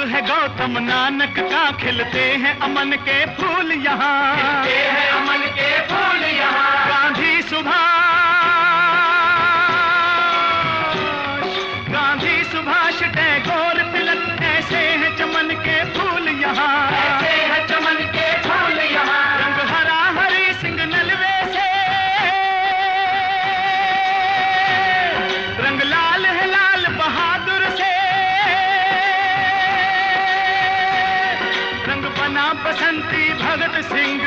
है गौतम नानक का, खिलते हैं अमन के फूल यहाँ, खिलते हैं अमन के फूल यहाँ। गांधी सुभाष टैगोर तिलक, ऐसे हैं चमन के फूल यहाँ, ऐसे हैं चमन के फूल यहाँ। रंग हरा हरी सिंह नलवे से, रंग लाल है लाल बहादुर से, रंग बना बसंती भगत सिंह